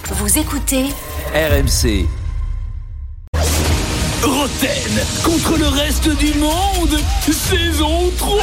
Vous écoutez RMC. Roten contre le reste du monde, saison 3.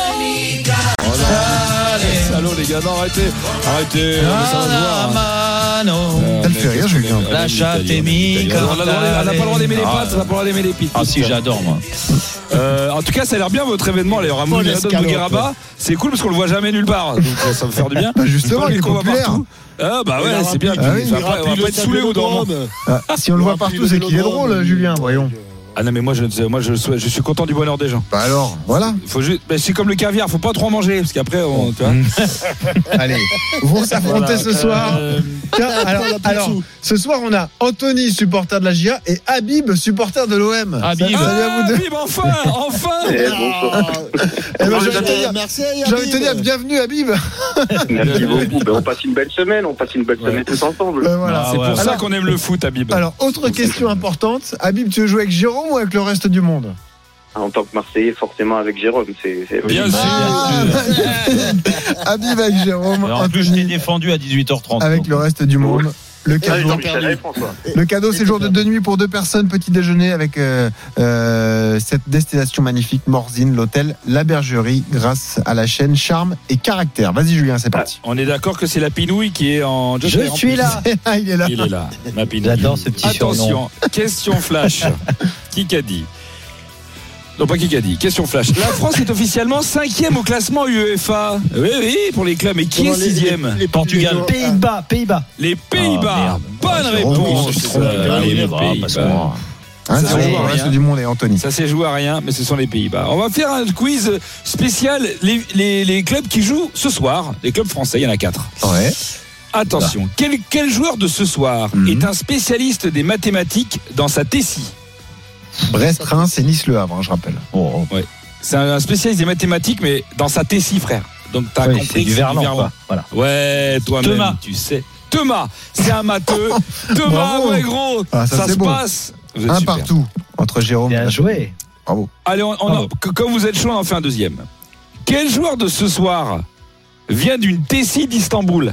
Allô les gars, non, arrêtez, ça va se voir. Ça le fait rire, Julien. La chatte est mica. On n'a pas le droit d'aimer les pattes, on n'a pas le droit d'aimer les pites. Ah si, j'adore moi. En tout cas, ça a l'air bien votre événement, les Ramon Bougueraba. C'est cool parce qu'on le voit jamais nulle part, donc ça me fait du bien. Justement, il est populaire. Ah bah ouais, c'est bien. On va pas être saoulé ou dormant. Si on le voit partout, c'est qu'il est drôle, Julien, voyons. Ah non mais moi je suis content du bonheur des gens. Bah alors, voilà. Faut juste, c'est comme le caviar, faut pas trop en manger parce qu'après on, tu vois. Allez, vont s'affronter ce soir. Tiens, alors, ce soir on a Anthony, supporter de la GIA, et Habib, supporter de l'OM. Habib, salut à vous deux. Habib, enfin. J'ai envie de te dire bienvenue Habib. Merci beaucoup. On passe une belle semaine, tous ensemble. Voilà. C'est pour ça qu'on aime le foot, Habib. Alors, autre question importante, Habib, tu veux jouer avec Jérôme ou avec le reste du monde? En tant que Marseillais, forcément avec Jérôme. C'est bien sûr. Habib avec Jérôme. En plus, je t'ai défendu à 18h30. Avec le reste du monde. Le cadeau, séjour de 2 nuits pour 2 personnes, petit déjeuner avec cette destination magnifique, Morzine, l'hôtel La Bergerie, grâce à la chaîne Charme et Caractère. Vas-y Julien, c'est parti. On est d'accord que c'est la Pinouille qui est en... Je suis là. Il est là. Il est là, ma Pinouille. J'adore ce petit surnom. Attention, question flash. Qui qu'a dit? Non, pas qui a dit. Question flash. La France est officiellement 5e au classement UEFA. Oui, pour les clubs. Mais qui est 6e? Les Portugal. Pays-Bas. Les Pays-Bas. Bonne réponse. Les Pays-Bas. Ça se joue à rien. Le reste du monde et Anthony. Ça s'est joué à rien, mais ce sont les Pays-Bas. On va faire un quiz spécial. Les clubs qui jouent ce soir, les clubs français, il y en a 4. Ouais. Attention, quel joueur de ce soir est un spécialiste des mathématiques dans sa Tessie? Brest, Reims et Nice Le Havre, je rappelle. Ouais. C'est un spécialiste des mathématiques, mais dans sa Tessie, frère. Donc t'as compris. C'est du Verlan. Voilà. Ouais, toi-même, Thomas. tu sais. Thomas, c'est un matheux. Thomas, ouais, gros. Ça se passe. Un partout entre Jérôme. Bien joué. Bravo. Allez, comme vous êtes chaud, on en fait un deuxième. Quel joueur de ce soir vient d'une Tessie d'Istanbul?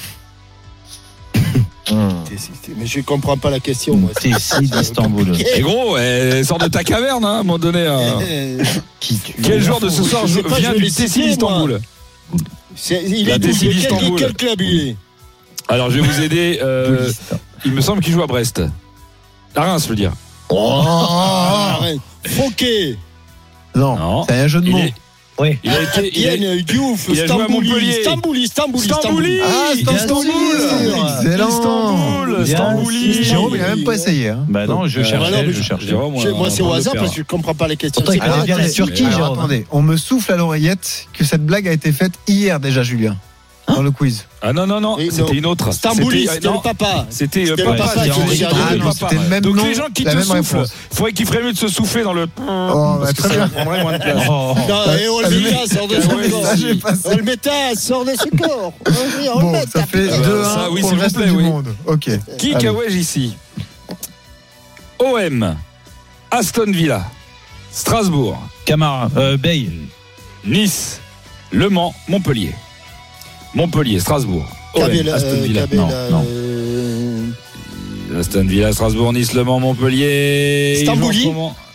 Mais je comprends pas la question. Moi. Tessie d'Istanbul. Et gros, sort de ta caverne, à un moment donné. Quel joueur de ce soir vient d'une Tessie d'Istanbul? Il est de quel club il est? Alors je vais vous aider. Il me semble qu'il joue à Brest. À Reims, je veux dire. Fouquet. Non, c'est un jeu de mots. Oui. Il a Diouf, il a joué à Montpellier. Istanbuli. Ah, Istanbul. Excellent. Istanbuli. Jérôme, il n'a même pas essayé. Bah non, je cherchais. Moi, c'est au hasard parce que je comprends pas les questions. Il vient de Turquie, Jérôme. Attendez, on me souffle à l'oreillette que cette blague a été faite hier déjà, Julien. Dans le quiz. Ah non, c'était une autre. Stambouli, c'était le papa. C'était le papa. papa. C'était le même Donc nom, les gens qui la te même soufflent, réponse. il faudrait qu'il ferait mieux de se souffler dans le... Parce que très bien. ça prendrait moins de place. Olmeta sort de son corps. Olmeta sort de ce corps. Bon, ça fait 2-1 pour le reste du monde. Ok. Qui Kawaj ici? OM, Aston Villa, Strasbourg, Camara, Bay, Nice, Le Mans, Montpellier, Strasbourg, OM, Aston Villa. Non. Aston Villa, Strasbourg, Nice, Le Mans, Montpellier. Stambouli.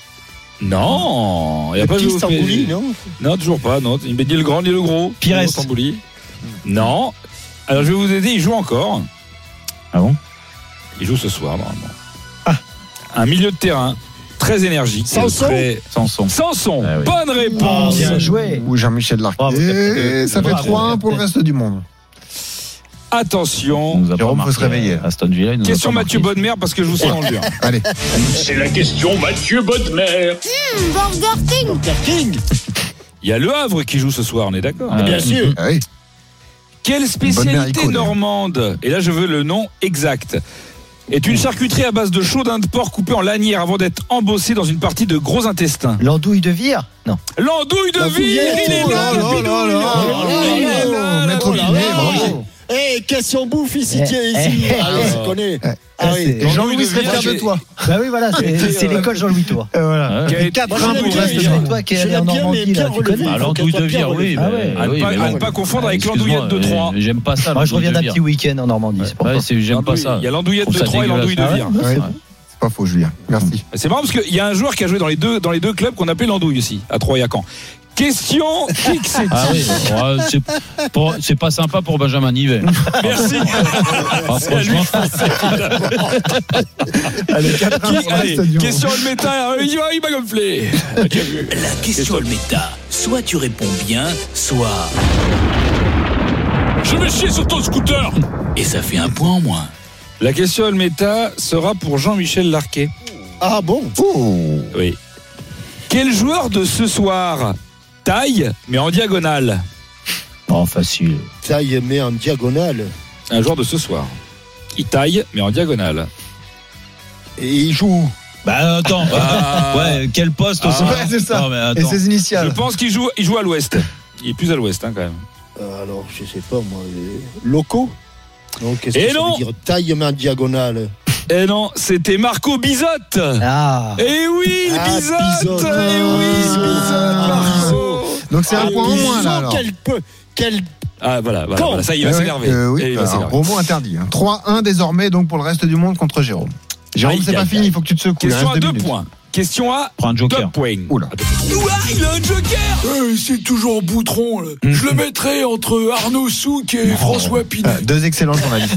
Non, il n'y a pas de Stambouli, non? Non, toujours pas. Non, il m'a dit le grand, ni le gros. Pires. Stambouli. Non. Alors je vais vous aider. Il joue encore. Ah bon? Il joue ce soir normalement. Un milieu de terrain très énergique. Sanson. Ah oui. Bonne réponse. Bien joué. Ou Jean-Michel Larquet. Et ça fait 3-1 pour le reste du monde. Attention. Jérôme, faut se réveiller. Aston Villa. Question Mathieu Bodmer parce que je vous sens dans le dur. Allez. C'est la question Mathieu Bodmer. Burger King. Il y a Le Havre qui joue ce soir, on est d'accord? Bien sûr. Ah oui. Quelle spécialité normande, et là je veux le nom exact, est une charcuterie à base de chaudin de porc coupé en lanières avant d'être embossé dans une partie de gros intestin? L'andouille de Vire? Non. L'andouille de Vire, il est là. Maître Pinet, bravo. question bouffe ici, tiens, ici. Je connais. Jean-Louis serait fier de toi. Bah oui, voilà, c'est l'école Jean-Louis Tour. Voilà. 4 points pour le reste du monde. Toi qui es allé en Normandie, là, tu connais. L'andouille de Vire, oui. À ne pas confondre avec l'andouillette de Troyes. J'aime pas ça. Moi, je reviens d'un petit week-end en Normandie. C'est pour ça. J'aime pas ça. Il y a l'andouillette de Troyes et l'andouille de Vire. C'est pas faux, Julien. Merci. C'est marrant parce qu'il y a un joueur qui a joué dans les deux clubs qu'on appelait l'andouille aussi, à Troyes et à Caen. Question Kik c'est pas sympa pour Benjamin Nivet. Merci. Franchement, Allez, 4 points pour le reste du monde. Question le méta, il m'a gonflé. La question le méta. Soit tu réponds bien, soit. Je vais chier sur ton scooter. Et ça fait un point en moins. La question le méta sera pour Jean-Michel Larquet. Ah bon? Oui. Quel joueur de ce soir taille mais en diagonale? Oh, facile. Taille mais en diagonale. Un joueur de ce soir. Il taille mais en diagonale. Et il joue. Bah attends. Ouais, quel poste aussi? Ouais, c'est ça. Non, mais Et attends. ses initiales. Je pense qu'il joue à l'ouest. Il est plus à l'ouest quand même. Alors, je sais pas moi. Locaux? Donc, qu'est-ce Et que ça non. veut dire? Taille mais en diagonale. Eh non, c'était Marco Bizotte. Ah. Eh oui, Bizotte. Bizotte. Eh oui, Bizotte, Marco. Donc c'est un point en moins là alors. Quel Ah voilà, ça il va s'énerver. Oui, Et il va un s'énerver. gros mot interdit. 3-1 désormais donc pour le reste du monde contre Jérôme. Jérôme, c'est pas fini, il faut que tu te secoues. Question à Il reste 2 minutes. points. Question à Prends un 2 joker. points. Oula. Ouah, il a un joker. C'est toujours Boutron. Là. Je le mettrais entre Arnaud Souk et François Pinet. 2 excellents journalistes.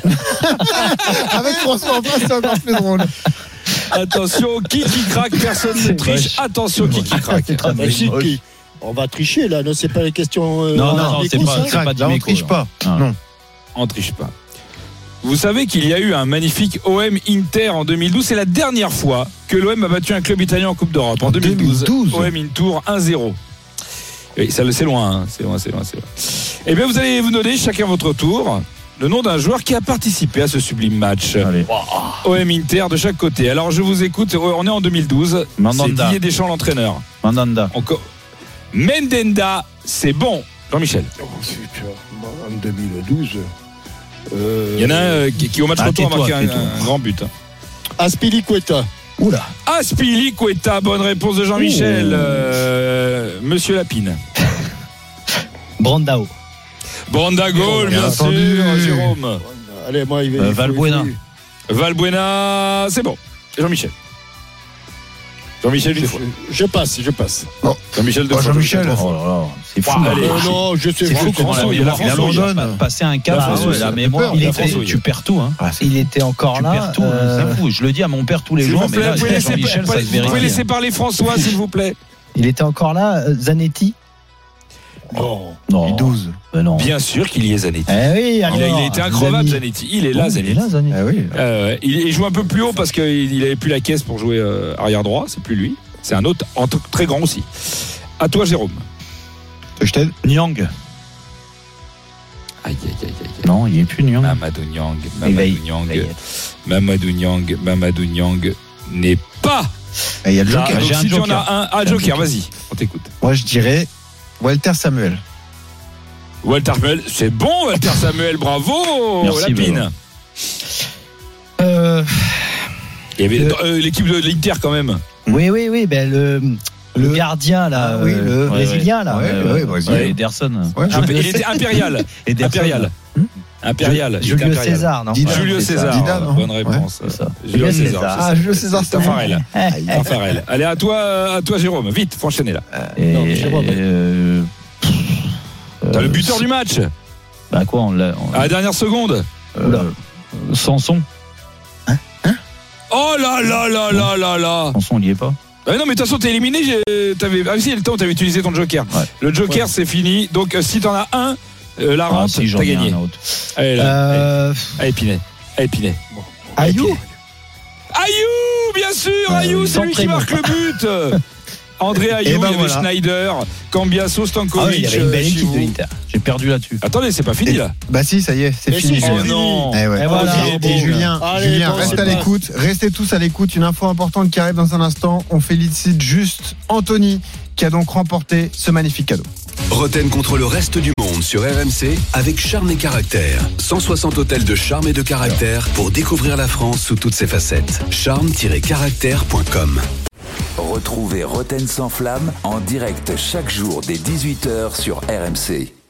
Avec François en face, c'est encore plus drôle. Attention, qui craque, personne ne triche. Attention, qui craque. On va tricher là, non, c'est pas les questions. Non, des c'est coups, pas- ça. du Là, on micro, triche là. pas. Ah. Non. On triche pas. Vous savez qu'il y a eu un magnifique OM Inter en 2012. C'est la dernière fois que l'OM a battu un club italien en Coupe d'Europe. En 2012. OM Intour 1-0. Oui, c'est loin, hein. C'est loin. Eh bien, vous allez vous donner chacun votre tour le nom d'un joueur qui a participé à ce sublime match. Allez. OM Inter de chaque côté. Alors, je vous écoute. On est en 2012. Mandanda. C'est Didier Deschamps, l'entraîneur. Mandanda. Encore. Mendenda, c'est bon. Jean-Michel. En 2012. Il y en a un qui au match retour a marqué un grand but. Aspilicueta. Oula. Aspilicueta, bonne réponse de Jean-Michel. Monsieur Lapine. Brandao. Brandagol, bien sûr, entendu. Jérôme. Allez, moi, il va. Valbuena. Valbuena, c'est bon. Jean-Michel. Jean-Michel, une fois. Je passe. Jean-Michel, deux fois. Jean-Michel. Oh là là, c'est fou. Allez. Non, je sais C'est fou pas. comment Il il abandonne. Passer un cap, Ah, ouais, la ça mémoire, fait peur. tu perds tout. Hein. Il était encore Tu là. perds tout. C'est fou. Je le dis à mon père tous les S'il jours, vous mais plaît, là, vous pouvez laisser, Jean-Michel, ça se vous pouvez vérifie. laisser parler François, s'il vous plaît. Il était encore là. Zanetti. Non. Non, 12. non. Bien sûr qu'il y est Zanetti. Eh oui, Il alors, a été incroyable, Zanetti. Zanetti. Il est là, Il est Zanetti. là, Zanetti. Ah oui. Il joue un peu plus haut parce qu'il n'avait plus la caisse pour jouer arrière droit. C'est plus lui. C'est un autre, très grand aussi. À toi, Jérôme. Je t'aide. Nyang. Aïe. Non, il n'est plus Nyang. Mamadou Niang. Veille. Mamadou Niang n'est pas. Et il y a le Là, Joker. donc, J'ai un si tu en joker. as un Joker, vas-y, on t'écoute. Moi, je dirais Walter Samuel. Walter Samuel, c'est bon, Walter Samuel, bravo. Merci, Lapine. Il y avait l'équipe de l'Inter quand même. Oui. Ben, le gardien, là. Ah oui, le brésilien, là. Ouais, brésilien. Ederson. Ouais. Il était impérial. Ederson. Impérial. il était Julio impérial. César, non? Dida. Julio César. Dida, non? Bonne réponse. Ouais, c'est ça. Julio César. Ah, Julio César, c'est Tafarel. Tafarel. Allez, à toi, Jérôme. Vite, faut enchaîner là. Non, Jérôme. T'as le buteur du match. Bah quoi, on l'a. À la dernière seconde. Sanson. Oh là. Sanson, il n'y est pas. Ah non, mais de toute façon, t'es éliminé. Ah si, le temps, t'avais utilisé ton joker. Ouais. Le joker, c'est fini. Donc, si t'en as un, la rente, si j'en t'as ai gagné. un autre. Allez, là. Allez, Pinet. Ayou. Ayou, bien sûr. Ayou, c'est sans lui qui prénom. marque le but. André Ayou, Et ben il y avait voilà. Schneider, Cambiasso, Ah oui, Stankovic. il y avait une belle équipe Chivou. de l'Inter. J'ai perdu là-dessus. Attendez, c'est pas fini là. Bah si, ça y est, c'est Mais fini. si, c'est Julien. fini. non. Eh ouais. Et voilà. Et Julien, Allez, bon, reste c'est à pas- l'écoute. Restez tous à l'écoute. Une info importante qui arrive dans un instant. On félicite juste Anthony qui a donc remporté ce magnifique cadeau. Roten contre le reste du monde. monde sur RMC avec Charme et Caractère. 160 hôtels de charme et de caractère pour découvrir la France sous toutes ses facettes. charme-caractère.com. Retrouvez Roten sans flamme en direct chaque jour dès 18h sur RMC.